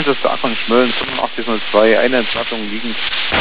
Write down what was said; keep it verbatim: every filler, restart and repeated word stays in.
eins ist Dark und Schmölln, fünfundachtzig null zwei, eine Entladung liegend.